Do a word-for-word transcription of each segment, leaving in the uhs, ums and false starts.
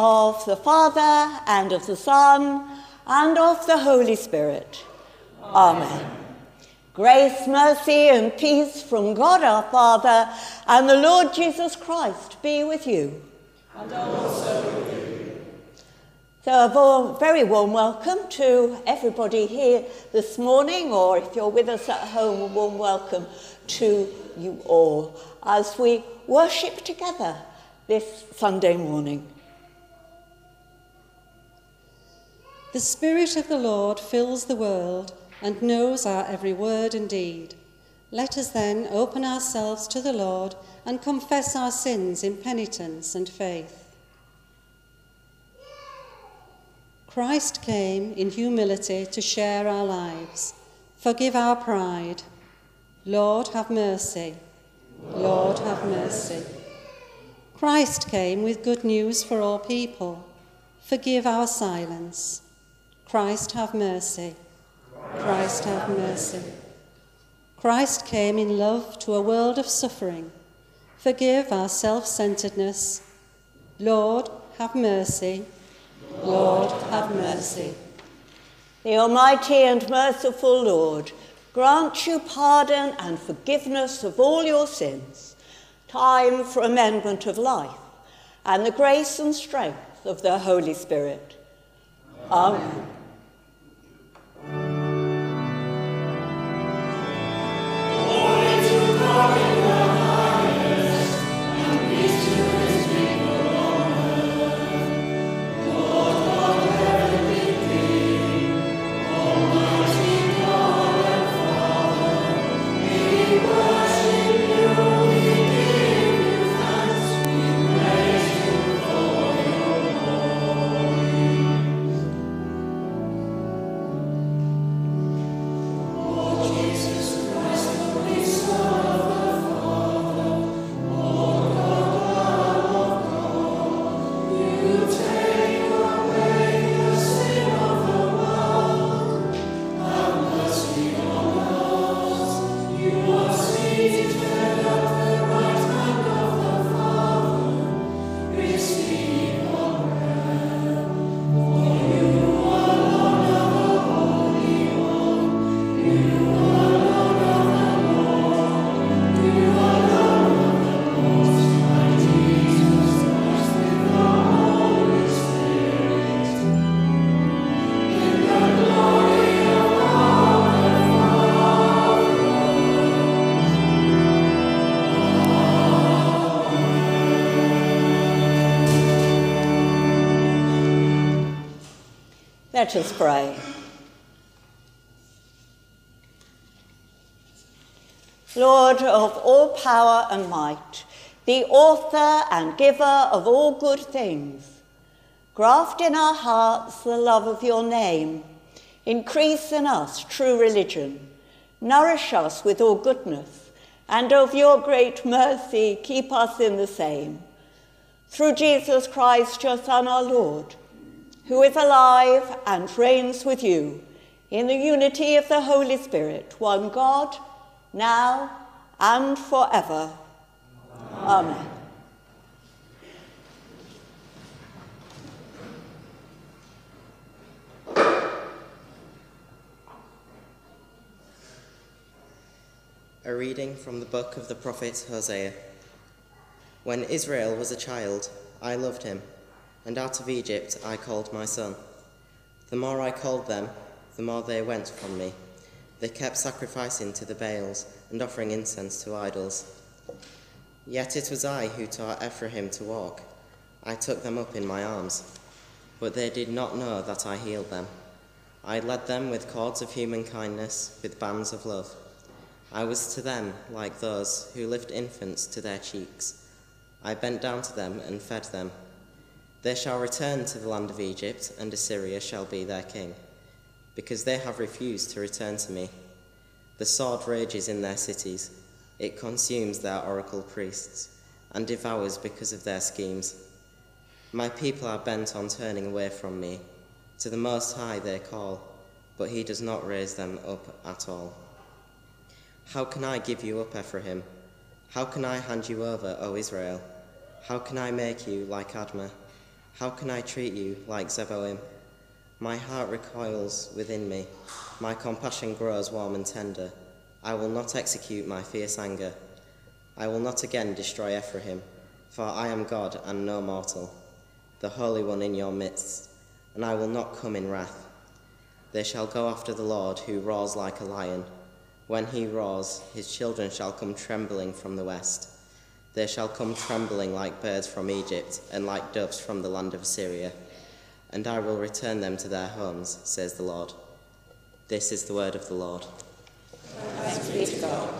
of the Father, and of the Son, and of the Holy Spirit. Amen. Amen. Grace, mercy, and peace from God our Father and the Lord Jesus Christ be with you. And also with you. So a warm, very warm welcome to everybody here this morning, or if you're with us at home, a warm welcome to you all as we worship together this Sunday morning. The Spirit of the Lord fills the world and knows our every word and deed. Let us then open ourselves to the Lord and confess our sins in penitence and faith. Christ came in humility to share our lives. Forgive our pride. Lord, have mercy. Lord, have mercy. Christ came with good news for all people. Forgive our silence. Christ, have mercy. Christ, have mercy. Christ came in love to a world of suffering. Forgive our self-centeredness. Lord, have mercy. Lord, have mercy. The Almighty and merciful Lord grant you pardon and forgiveness of all your sins, time for amendment of life, and the grace and strength of the Holy Spirit. Amen. Let us pray. Lord of all power and might, the author and giver of all good things, graft in our hearts the love of your name, increase in us true religion, nourish us with all goodness, and of your great mercy keep us in the same. Through Jesus Christ, your Son, our Lord, who is alive and reigns with you in the unity of the Holy Spirit, one God, now and forever. Amen. Amen. A reading from the book of the prophet Hosea. When Israel was a child, I loved him, and out of Egypt I called my son. The more I called them, the more they went from me. They kept sacrificing to the Baals and offering incense to idols. Yet it was I who taught Ephraim to walk. I took them up in my arms, but they did not know that I healed them. I led them with cords of human kindness, with bands of love. I was to them like those who lift infants to their cheeks. I bent down to them and fed them. They shall return to the land of Egypt, and Assyria shall be their king, because they have refused to return to me. The sword rages in their cities. It consumes their oracle priests, and devours because of their schemes. My people are bent on turning away from me. To the Most High they call, but he does not raise them up at all. How can I give you up, Ephraim? How can I hand you over, O Israel? How can I make you like Admah? How can I treat you like Zeboim? My heart recoils within me. My compassion grows warm and tender. I will not execute my fierce anger. I will not again destroy Ephraim, for I am God and no mortal, the Holy One in your midst, and I will not come in wrath. They shall go after the Lord, who roars like a lion. When he roars, his children shall come trembling from the west. They shall come trembling like birds from Egypt, and like doves from the land of Assyria. And I will return them to their homes, says the Lord. This is the word of the Lord. Thanks be to God.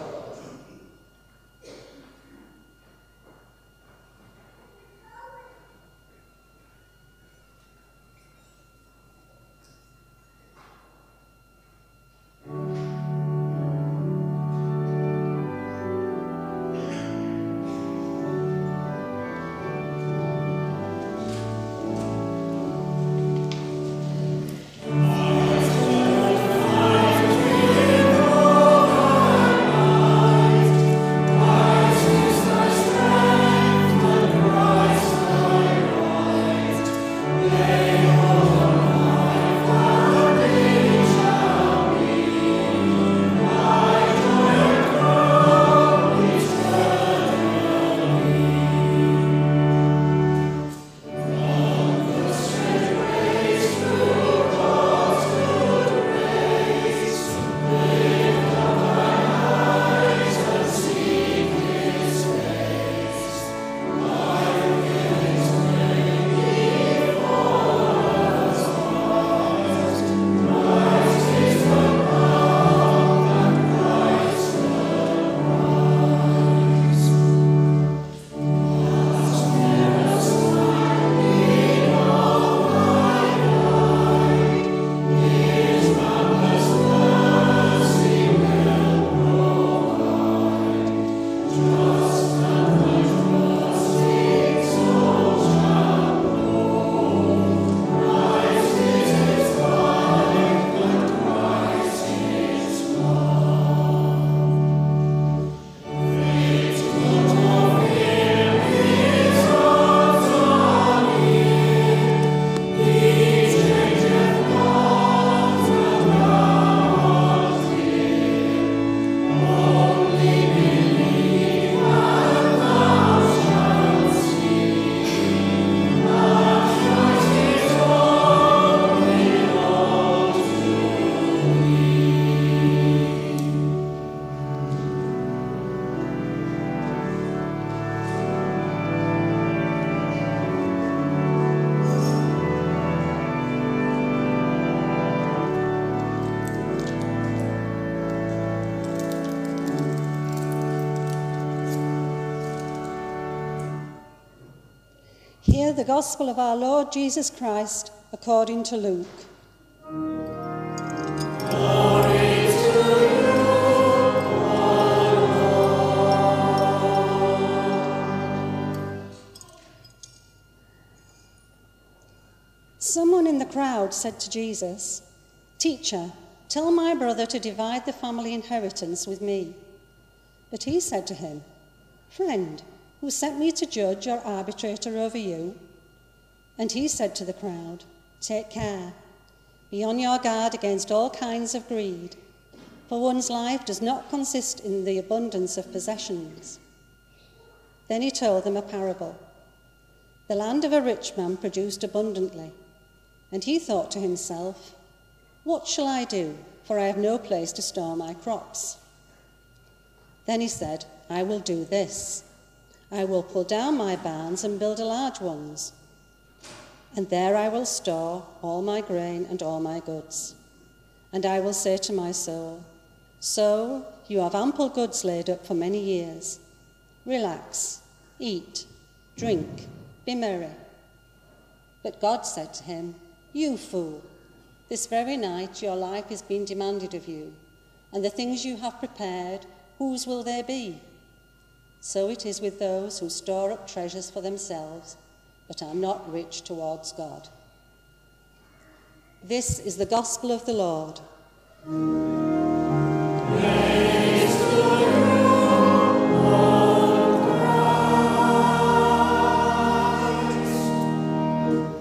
Hear the gospel of our Lord Jesus Christ according to Luke. Glory to you, O Lord. Someone in the crowd said to Jesus, "Teacher, tell my brother to divide the family inheritance with me." But he said to him, "Friend, who sent me to judge or arbitrator over you?" And he said to the crowd, "Take care. Be on your guard against all kinds of greed, for one's life does not consist in the abundance of possessions." Then he told them a parable. The land of a rich man produced abundantly, and he thought to himself, "What shall I do, for I have no place to store my crops?" Then he said, "I will do this. I will pull down my barns and build large ones, and there I will store all my grain and all my goods. And I will say to my soul, so you have ample goods laid up for many years. Relax, eat, drink, be merry." But God said to him, "You fool, this very night your life is being demanded of you, and the things you have prepared, whose will they be? So it is with those who store up treasures for themselves, but are not rich towards God." This is the gospel of the Lord. Praise to you, O Christ.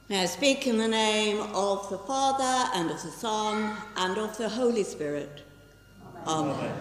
May I speak in the name of the Father, and of the Son, and of the Holy Spirit. Amen. Amen.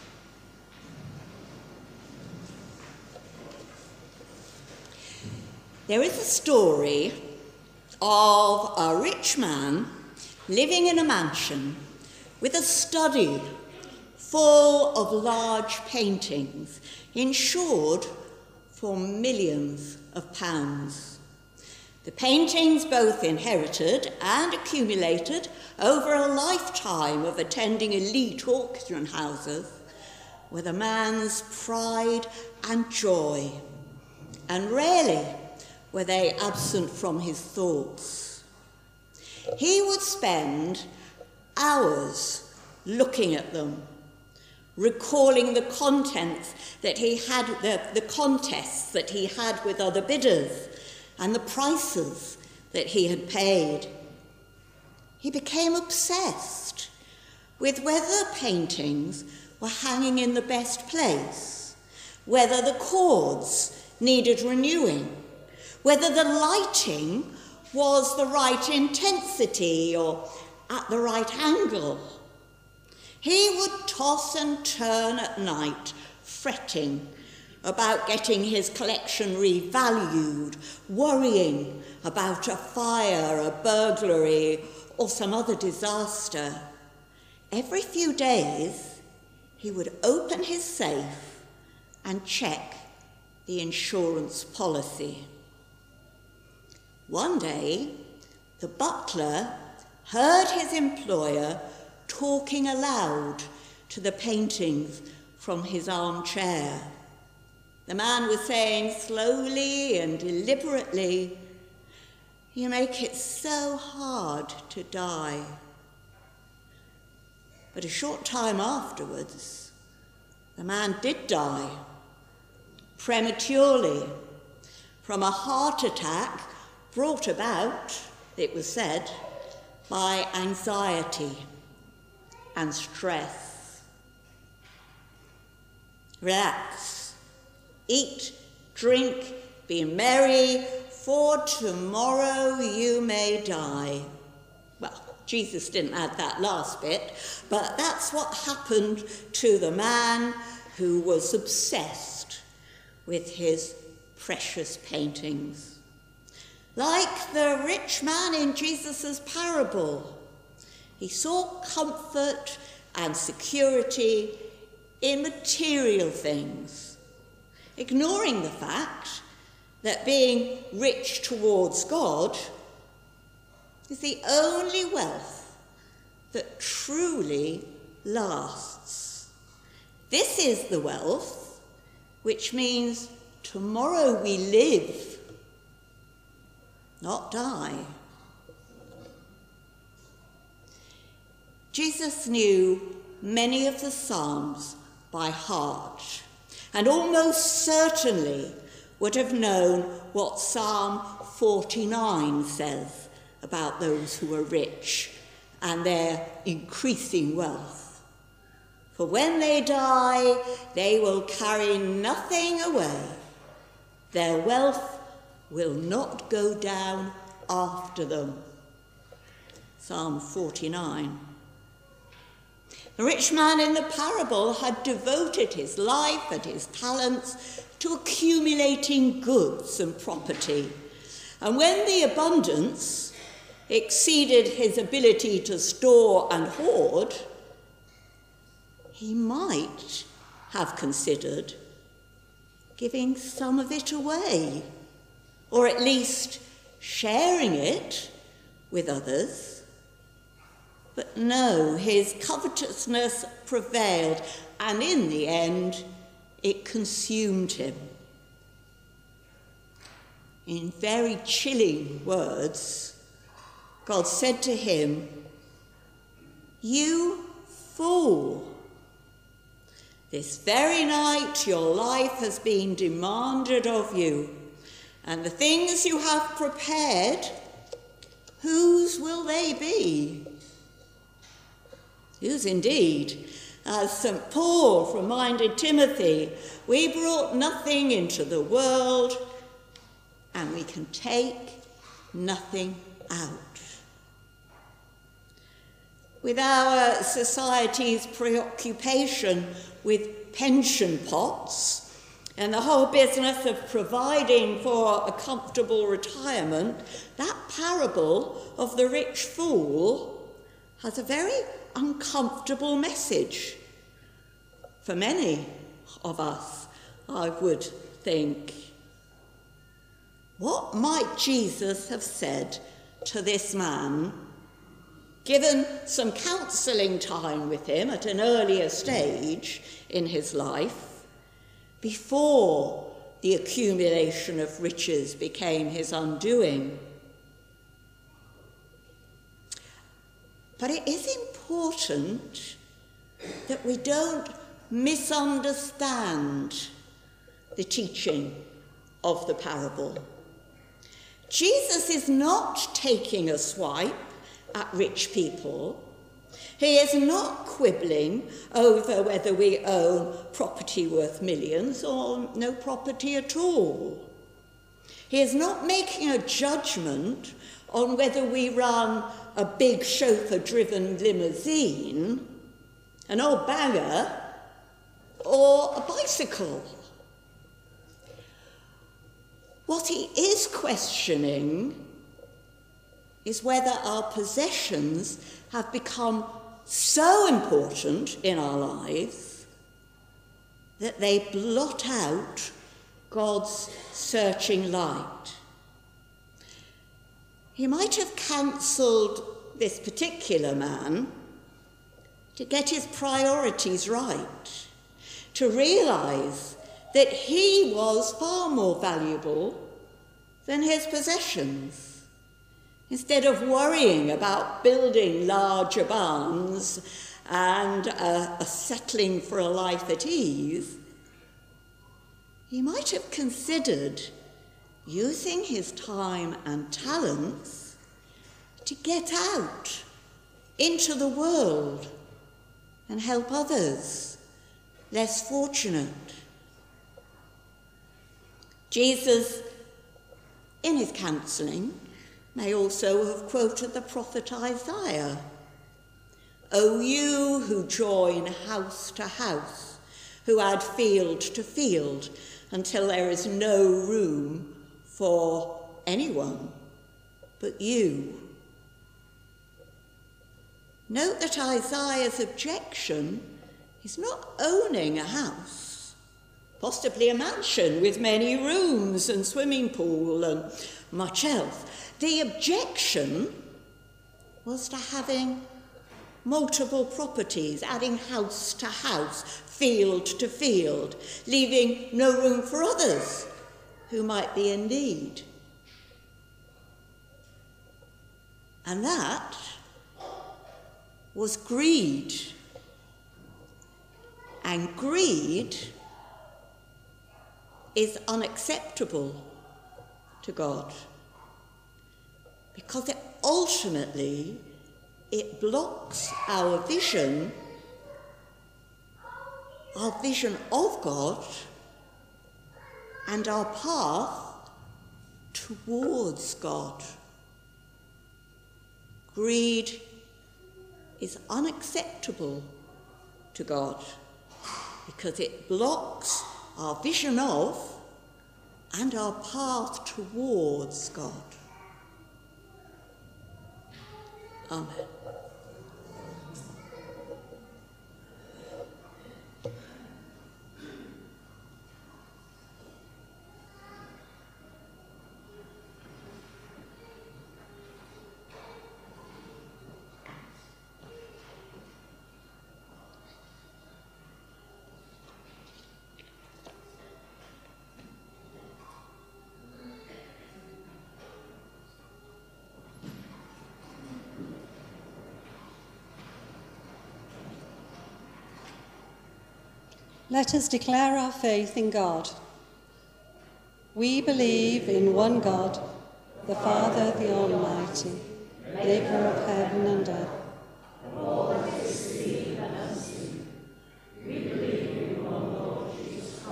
There is a story of a rich man living in a mansion with a study full of large paintings, insured for millions of pounds. The paintings, both inherited and accumulated over a lifetime of attending elite auction houses, were the man's pride and joy, and rarely were they absent from his thoughts. He would spend hours looking at them, recalling the contents that he had, the, the contests that he had with other bidders, and the prices that he had paid. He became obsessed with whether paintings were hanging in the best place, whether the cords needed renewing, whether the lighting was the right intensity or at the right angle. He would toss and turn at night, fretting about getting his collection revalued, worrying about a fire, a burglary, or some other disaster. Every few days, he would open his safe and check the insurance policy. One day, the butler heard his employer talking aloud to the paintings from his armchair. The man was saying slowly and deliberately, "You make it so hard to die." But a short time afterwards, the man did die, prematurely, from a heart attack brought about, it was said, by anxiety and stress. Relax. Eat, drink, be merry, for tomorrow you may die. Well, Jesus didn't add that last bit, but that's what happened to the man who was obsessed with his precious paintings. Like the rich man in Jesus' parable, he sought comfort and security in material things, ignoring the fact that being rich towards God is the only wealth that truly lasts. This is the wealth which means tomorrow we live, not die. Jesus knew many of the Psalms by heart, and almost certainly would have known what Psalm forty-nine says about those who are rich and their increasing wealth. For when they die, they will carry nothing away. Their wealth will not go down after them. Psalm forty-nine. The rich man in the parable had devoted his life and his talents to accumulating goods and property. And when the abundance exceeded his ability to store and hoard, he might have considered giving some of it away, or at least sharing it with others. But no, his covetousness prevailed, and in the end, it consumed him. In very chilling words, God said to him, "You fool, this very night your life has been demanded of you, and the things you have prepared, whose will they be?" Whose indeed? As Saint Paul reminded Timothy, we brought nothing into the world, and we can take nothing out. With our society's preoccupation with pension pots and the whole business of providing for a comfortable retirement, that parable of the rich fool has a very uncomfortable message for many of us, I would think. What might Jesus have said to this man, given some counselling time with him at an earlier stage in his life, before the accumulation of riches became his undoing? But it is important that we don't misunderstand the teaching of the parable. Jesus is not taking a swipe at rich people. He is not quibbling over whether we own property worth millions or no property at all. He is not making a judgment on whether we run a big chauffeur-driven limousine, an old banger, or a bicycle. What he is questioning is whether our possessions have become so important in our lives that they blot out God's searching light. He might have counselled this particular man to get his priorities right, to realise that he was far more valuable than his possessions. Instead of worrying about building larger barns and uh, a settling for a life at ease, he might have considered using his time and talents to get out into the world and help others less fortunate. Jesus, in his counselling, may also have quoted the prophet Isaiah. O you who join house to house, who add field to field, until there is no room for anyone but you. Note that Isaiah's objection is not owning a house, possibly a mansion with many rooms and swimming pool and much else. The objection was to having multiple properties, adding house to house, field to field, leaving no room for others who might be in need. And that was greed. And greed is unacceptable to God, because it ultimately it blocks our vision, our vision of God, and our path towards God. Greed is unacceptable to God because it blocks our vision of and our path towards God. Amen. Let us declare our faith in God. We believe in one God, the Father, the Almighty, maker of heaven and earth.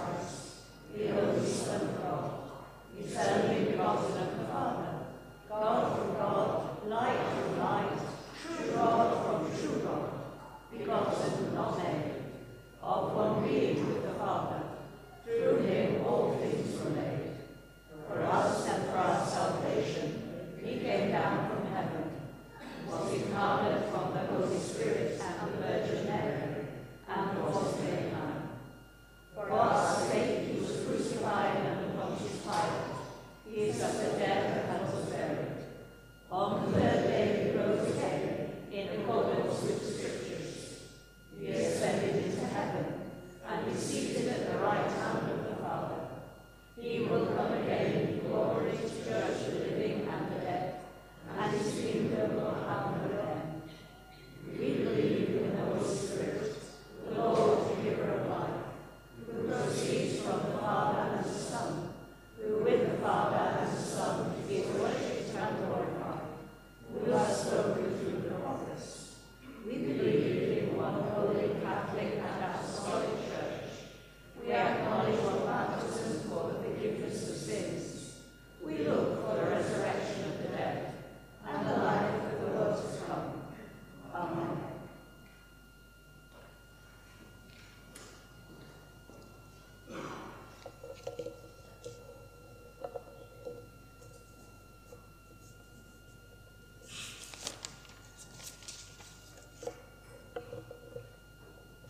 God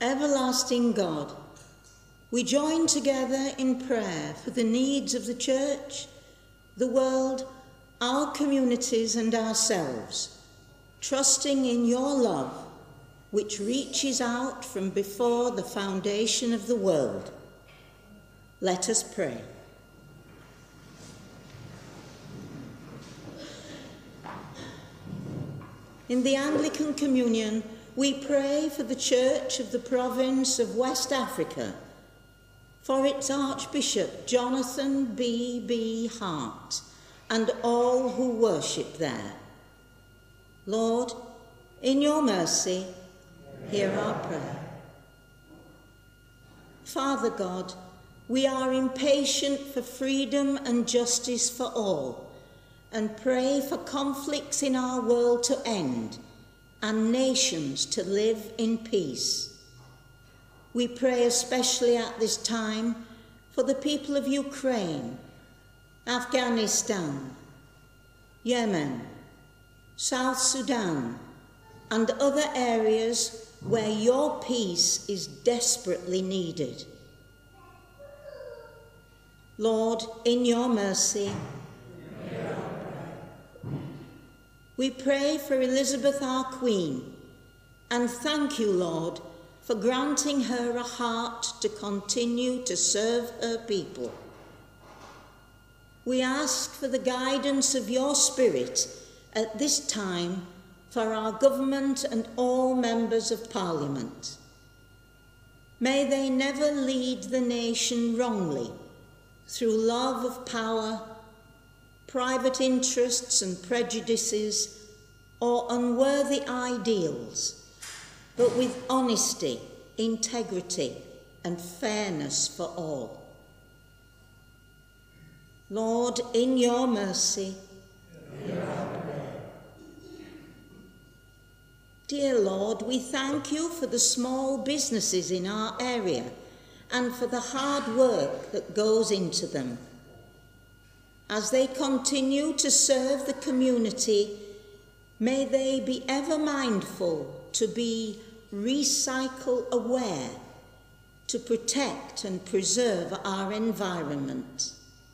Everlasting God, we join together in prayer for the needs of the church, the world, our communities and ourselves, trusting in your love, which reaches out from before the foundation of the world. Let us pray. In the Anglican Communion, we pray for the Church of the province of West Africa, for its Archbishop Jonathan B. B. Hart, and all who worship there. Lord, in your mercy, hear our prayer. Father God, we are impatient for freedom and justice for all, and pray for conflicts in our world to end, and nations to live in peace. We pray especially at this time for the people of Ukraine, Afghanistan, Yemen, South Sudan, and other areas where your peace is desperately needed. Lord, in your mercy, we pray for Elizabeth, our Queen, and thank you, Lord, for granting her a heart to continue to serve her people. We ask for the guidance of your Spirit at this time for our government and all members of Parliament. May they never lead the nation wrongly through love of power, private interests and prejudices, or unworthy ideals, but with honesty, integrity, and fairness for all. Lord, in your mercy, dear Lord, we thank you for the small businesses in our area and for the hard work that goes into them. As they continue to serve the community, may they be ever mindful to be recycle aware, to protect and preserve our environment.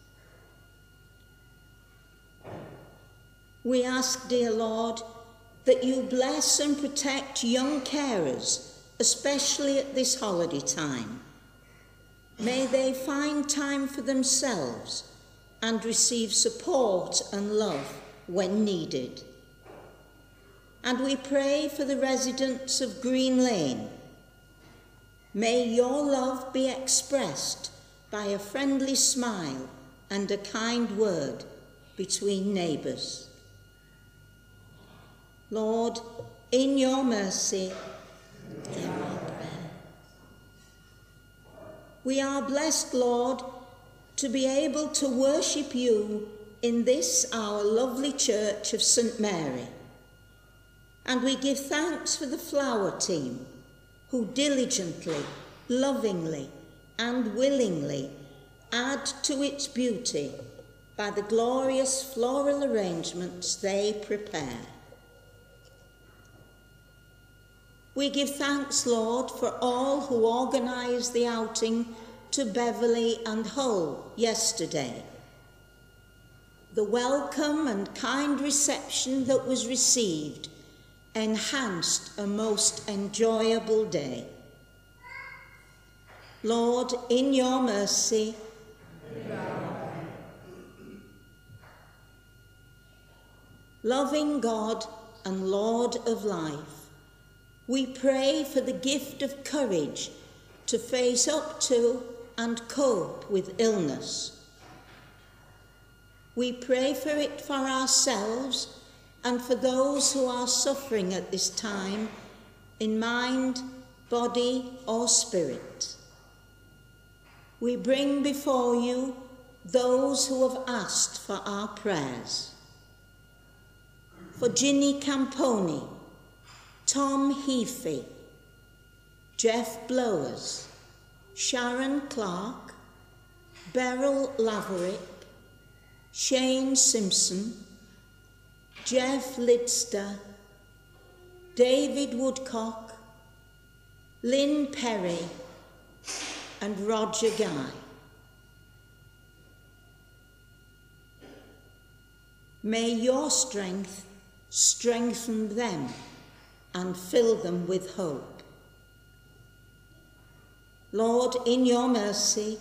We ask, dear Lord, that you bless and protect young carers, especially at this holiday time. May they find time for themselves and receive support and love when needed. And we pray for the residents of Green Lane. May your love be expressed by a friendly smile and a kind word between neighbours. Lord, in your mercy, hear our prayer. We are blessed, Lord, to be able to worship you in this our lovely church of Saint Mary. And we give thanks for the flower team who diligently, lovingly, and willingly add to its beauty by the glorious floral arrangements they prepare. We give thanks, Lord, for all who organised the outing to Beverley and Hull yesterday. The welcome and kind reception that was received enhanced a most enjoyable day. Lord, in your mercy, loving God and Lord of life, we pray for the gift of courage to face up to and cope with illness. We pray for it for ourselves and for those who are suffering at this time in mind, body, or spirit. We bring before you those who have asked for our prayers. For Ginny Camponi, Tom Heafy, Jeff Blowers, Sharon Clark, Beryl Laverick, Shane Simpson, Jeff Lidster, David Woodcock, Lynn Perry, and Roger Guy. May your strength strengthen them and fill them with hope. Lord, in your mercy,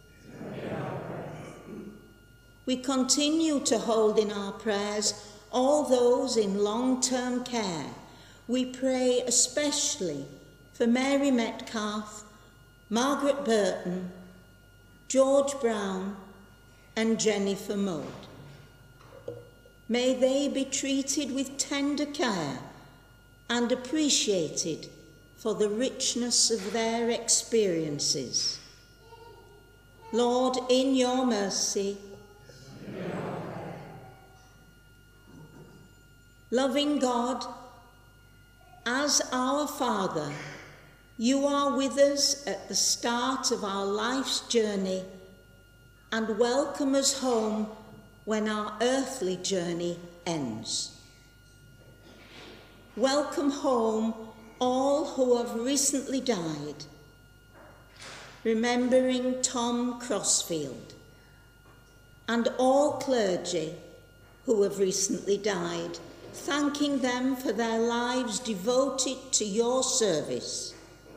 we continue to hold in our prayers all those in long-term care. We pray especially for Mary Metcalf, Margaret Burton, George Brown, and Jennifer Mudd. May they be treated with tender care and appreciated for the richness of their experiences. Lord, in your mercy, loving God, as our Father, you are with us at the start of our life's journey and welcome us home when our earthly journey ends. Welcome home all who have recently died, remembering Tom Crossfield, and all clergy who have recently died, thanking them for their lives devoted to your service.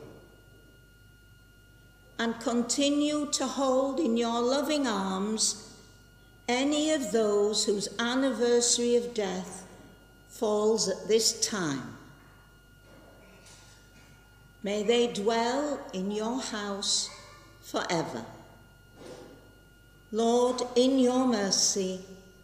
And continue to hold in your loving arms any of those whose anniversary of death falls at this time. May they dwell in your house forever. Lord, in your mercy,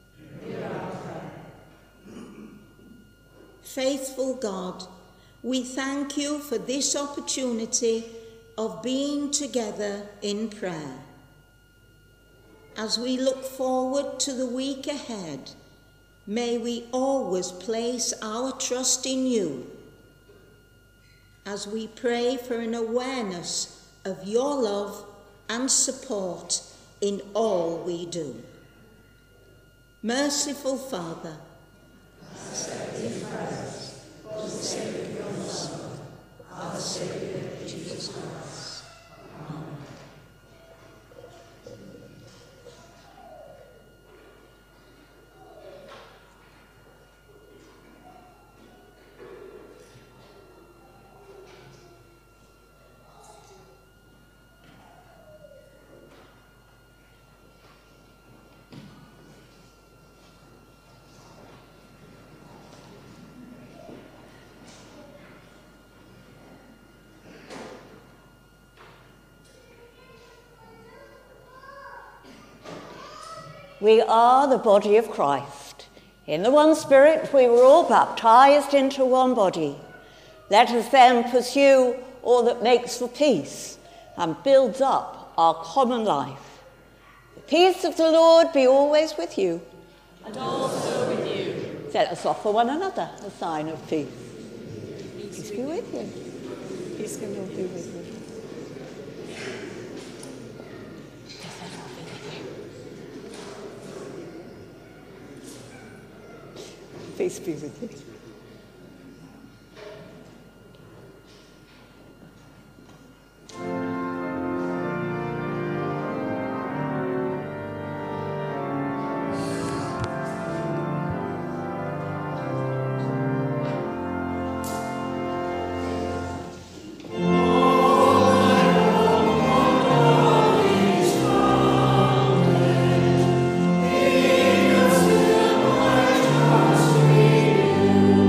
faithful God, we thank you for this opportunity of being together in prayer. As we look forward to the week ahead, may we always place our trust in you as we pray for an awareness of your love and support in all we do. Merciful Father, accept these prayers for the sake of your Son, our Saviour, Jesus Christ. Amen. We are the body of Christ. In the one Spirit we were all baptized into one body. Let us then pursue all that makes for peace and builds up our common life. The peace of the Lord be always with you. And also with you. Let us offer one another a sign of peace. Peace be with you. Peace be with you. Peace be with you. You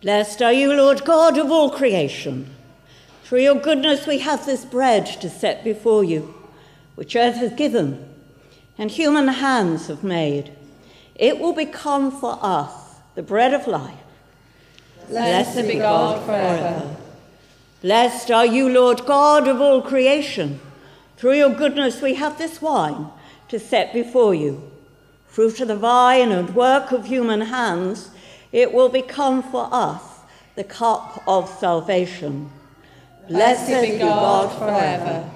Blessed are you, Lord God of all creation. Through your goodness we have this bread to set before you, which earth has given and human hands have made. It will become for us the bread of life. Blessed, Blessed be God forever. forever. Blessed are you, Lord God of all creation. Through your goodness we have this wine to set before you. Fruit of the vine and work of human hands, it will become for us the cup of salvation. Blessed, Blessed be God, God forever. forever.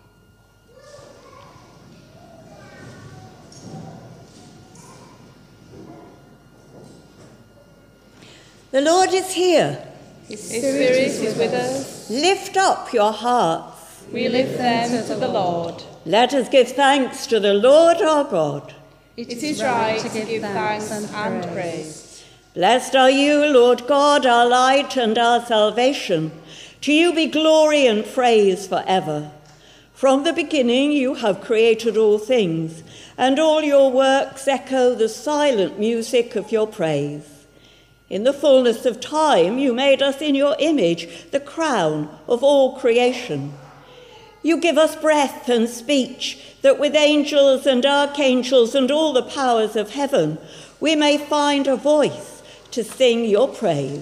The Lord is here. His Spirit is with us. Lift up your hearts. We lift them to the Lord. Let us give thanks to the Lord our God. It is right to give thanks and praise. Blessed are you, Lord God, our light and our salvation. To you be glory and praise forever. From the beginning you have created all things, and all your works echo the silent music of your praise. In the fullness of time, you made us in your image, the crown of all creation. You give us breath and speech, that with angels and archangels and all the powers of heaven, we may find a voice to sing your praise.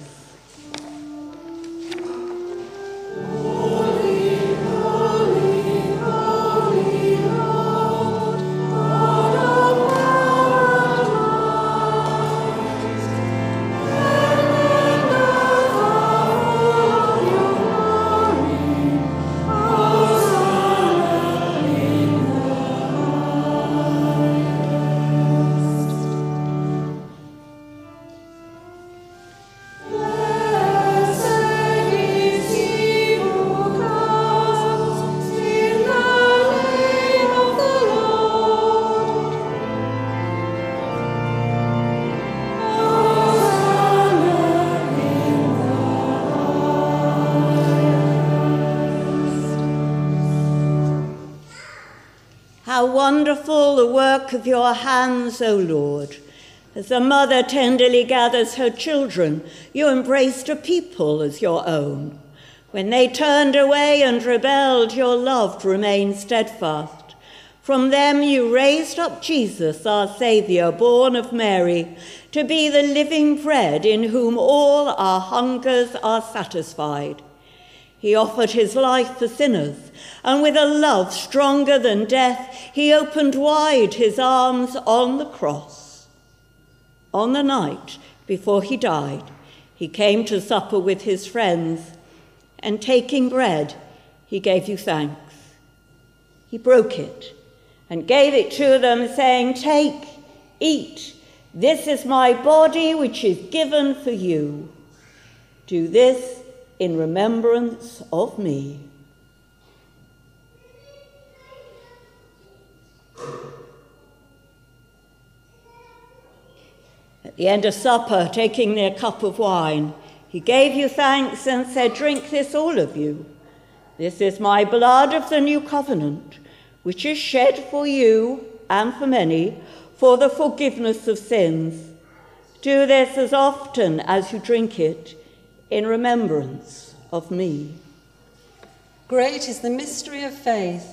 How wonderful the work of your hands, O Lord. As a mother tenderly gathers her children, you embraced a people as your own. When they turned away and rebelled, your love remained steadfast. From them you raised up Jesus, our Saviour, born of Mary, to be the living bread in whom all our hungers are satisfied. He offered his life for sinners, and with a love stronger than death, he opened wide his arms on the cross. On the night before he died, he came to supper with his friends, and taking bread, he gave you thanks. He broke it and gave it to them, saying, "Take, eat. This is my body, which is given for you. Do this in remembrance of me." At the end of supper, taking their cup of wine, he gave you thanks and said, "Drink this, all of you. This is my blood of the new covenant, which is shed for you and for many for the forgiveness of sins. Do this as often as you drink it in remembrance of me." Great is the mystery of faith.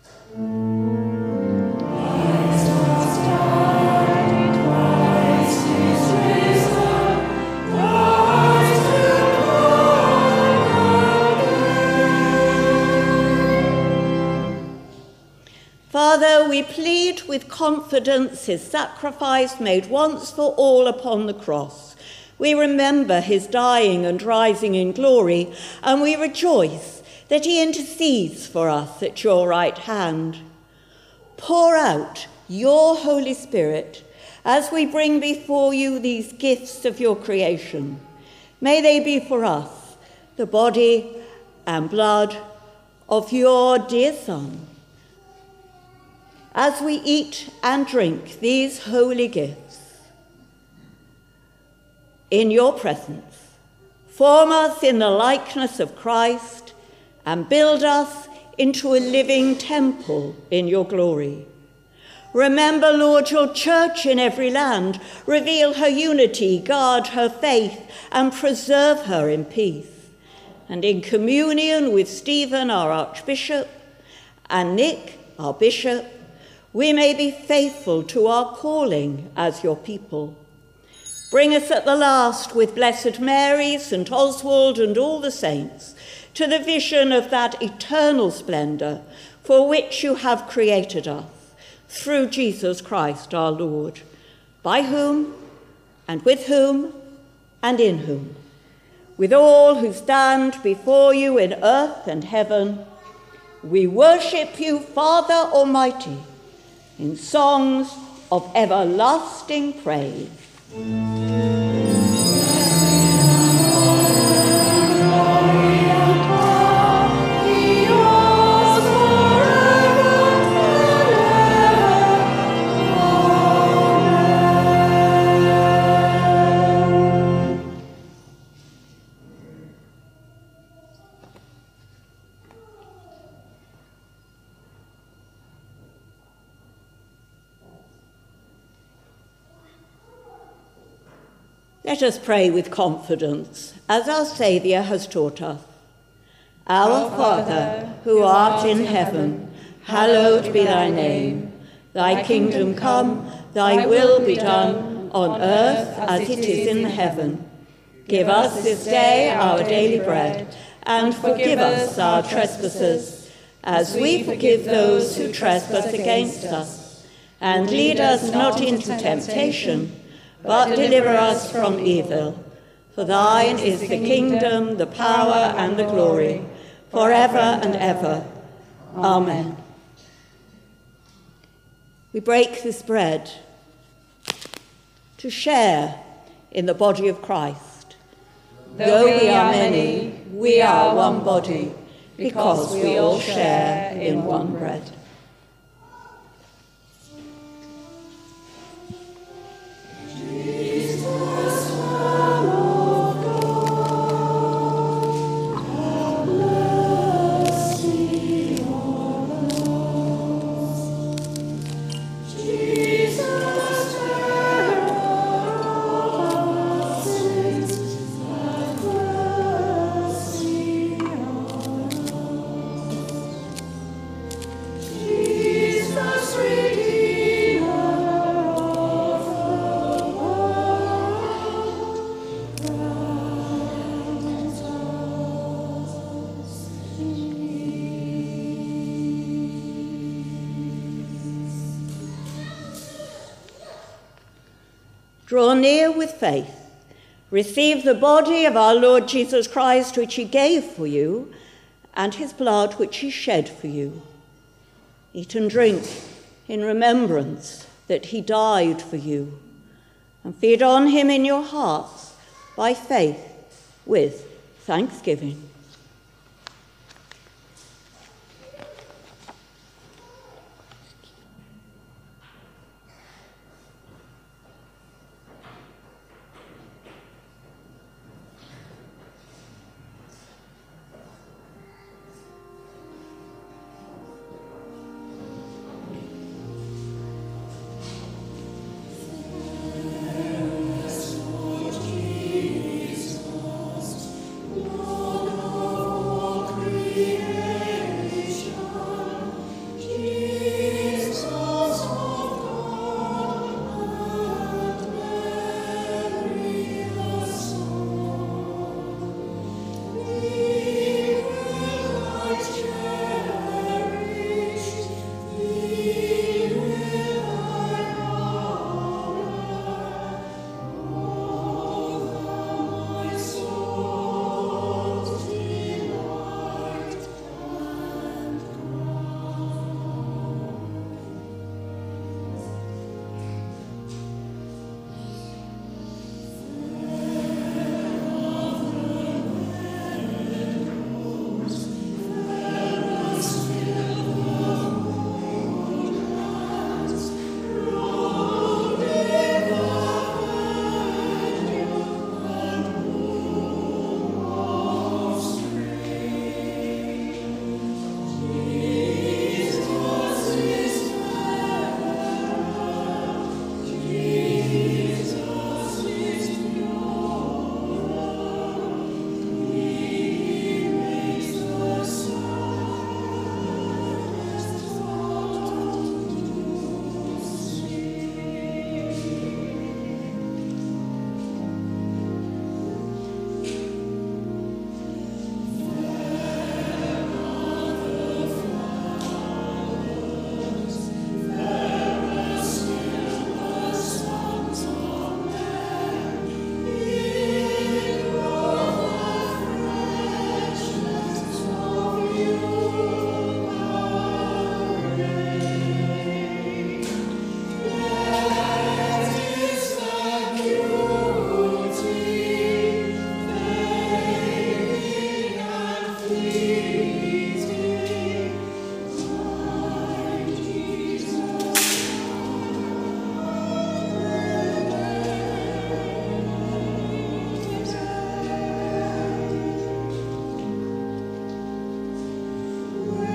Father, we plead with confidence his sacrifice made once for all upon the cross. We remember his dying and rising in glory, and we rejoice that he intercedes for us at your right hand. Pour out your Holy Spirit as we bring before you these gifts of your creation. May they be for us the body and blood of your dear Son. As we eat and drink these holy gifts, in your presence, form us in the likeness of Christ and build us into a living temple in your glory. Remember, Lord, your church in every land. Reveal her unity, guard her faith, and preserve her in peace. And in communion with Stephen, our Archbishop, and Nick, our Bishop, we may be faithful to our calling as your people. Bring us at the last with Blessed Mary, Saint Oswald, and all the saints, to the vision of that eternal splendour for which you have created us, through Jesus Christ our Lord, by whom, and with whom, and in whom, with all who stand before you in earth and heaven, we worship you, Father Almighty, in songs of everlasting praise. Let us pray with confidence, as our Saviour has taught us. Our Father, who art in heaven, hallowed be thy name. Thy kingdom come, thy will be done, on earth as it is in heaven. Give us this day our daily bread, and forgive us our trespasses, as we forgive those who trespass against us. And lead us not into temptation, but deliver us from evil. For thine is the kingdom, the power, and the glory, forever and ever. Amen. We break this bread to share in the body of Christ. Though we are many, we are one body, because we all share in one bread. Draw near with faith. Receive the body of our Lord Jesus Christ, which he gave for you, and his blood, which he shed for you. Eat and drink in remembrance that he died for you, and feed on him in your hearts by faith with thanksgiving. Lord When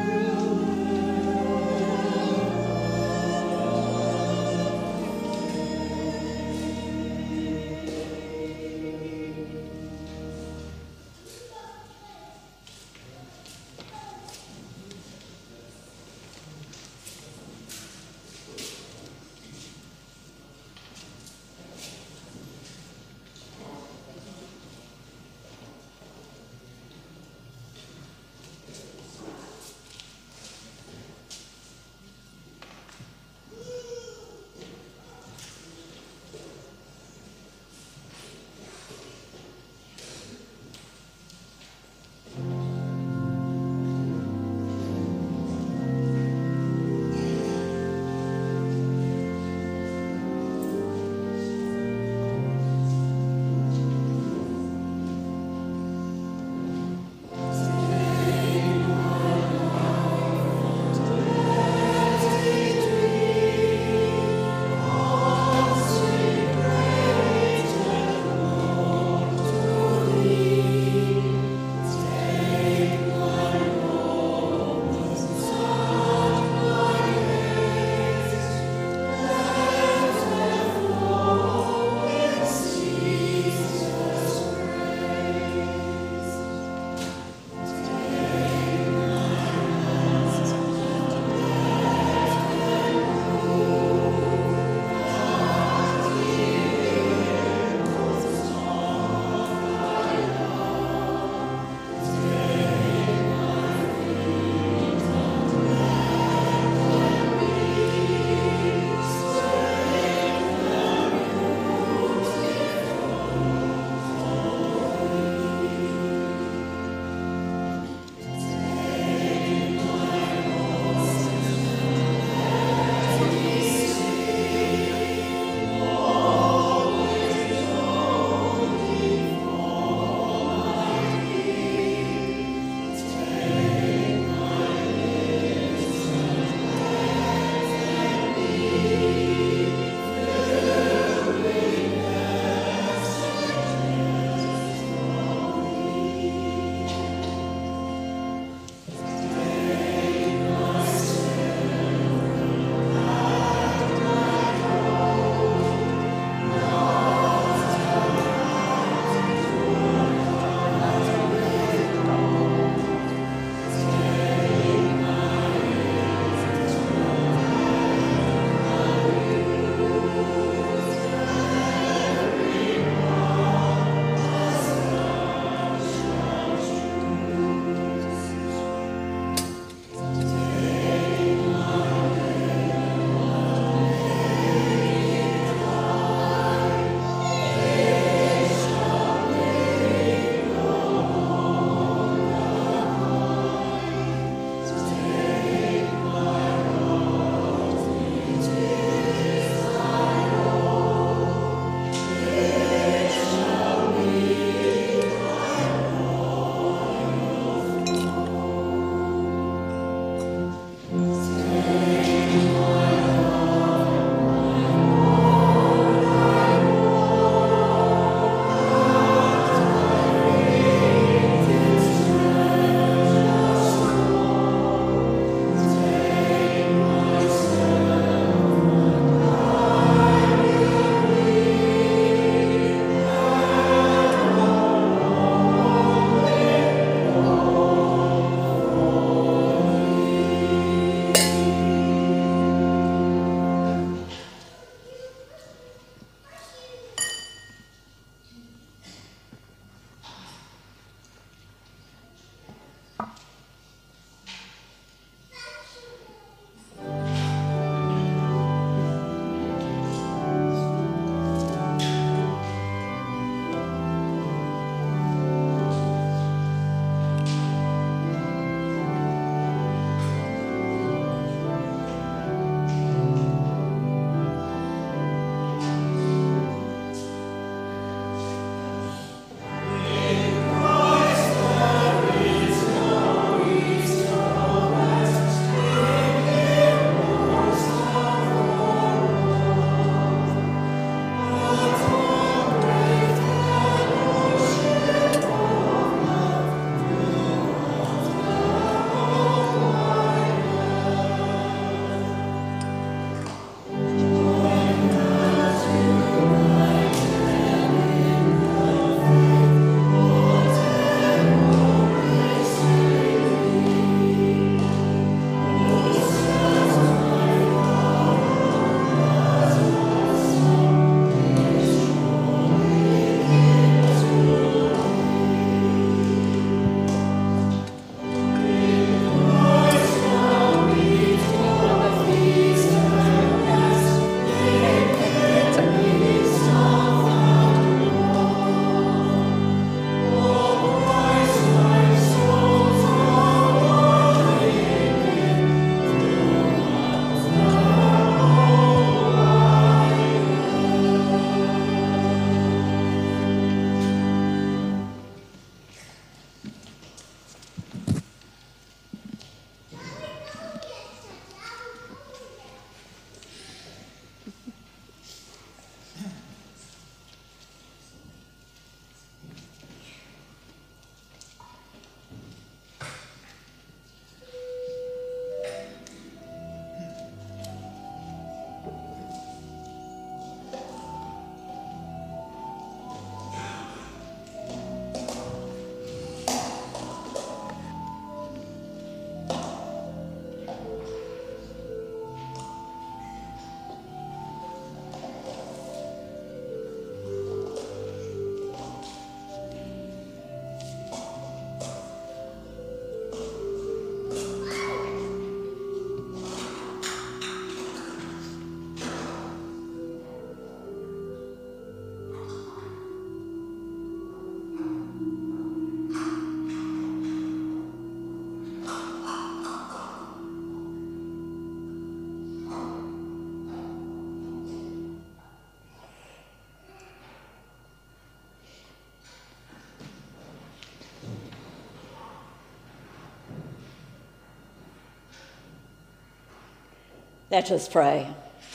Let us pray.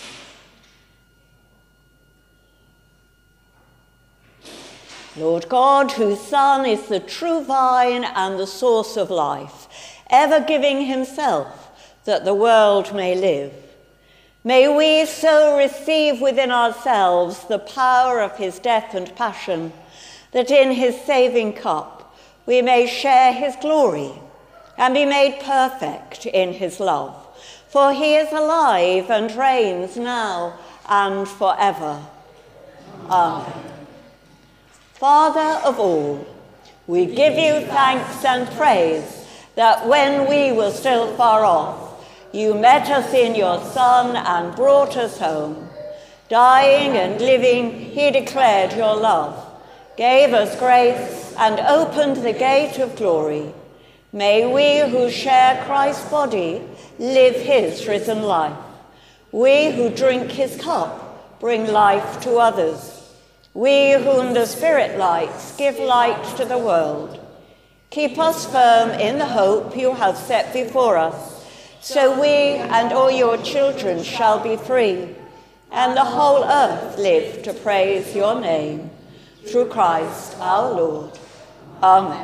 Lord God, whose Son is the true vine and the source of life, ever giving himself that the world may live, may we so receive within ourselves the power of his death and passion, that in his saving cup we may share his glory and be made perfect in his love. For he is alive and reigns now and forever. Amen. Father of all, we give you thanks and praise that when we were still far off, you met us in your Son and brought us home. Dying and living, he declared your love, gave us grace, and opened the gate of glory. May we who share Christ's body live his risen life. We who drink his cup bring life to others. We whom the Spirit lights give light to the world. Keep us firm in the hope you have set before us, so we and all your children shall be free, and the whole earth live to praise your name. Through Christ our Lord. Amen.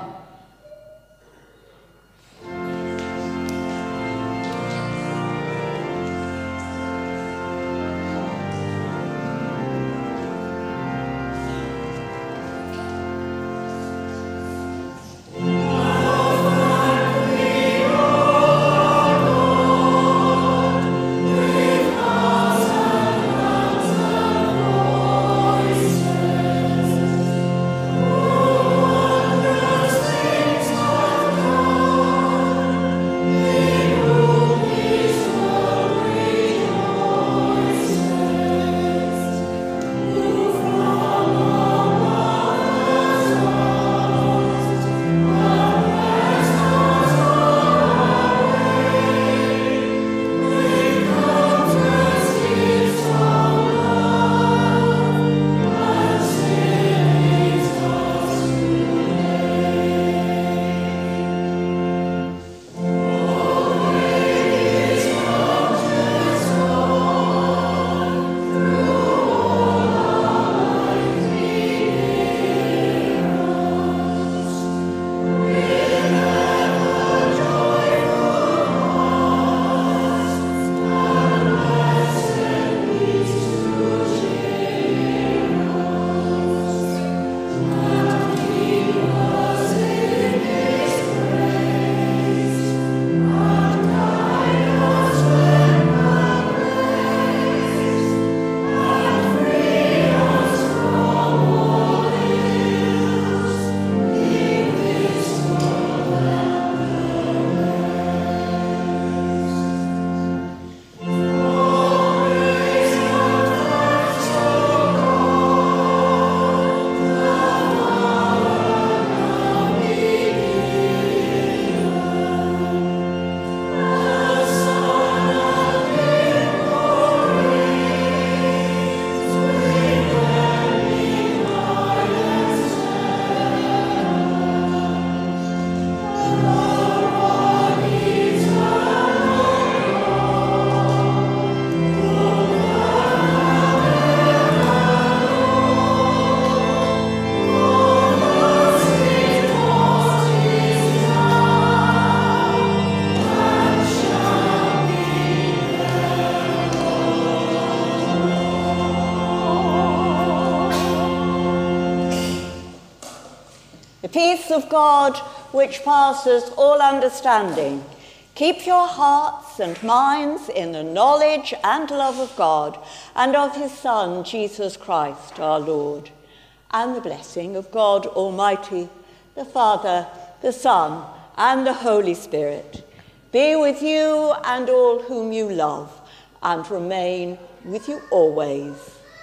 Peace of God, which passes all understanding, keep your hearts and minds in the knowledge and love of God and of his Son, Jesus Christ, our Lord. And the blessing of God Almighty, the Father, the Son, and the Holy Spirit be with you and all whom you love, and remain with you always.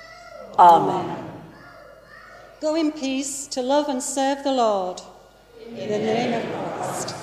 Amen. Go in peace to love and serve the Lord. In the name of Christ.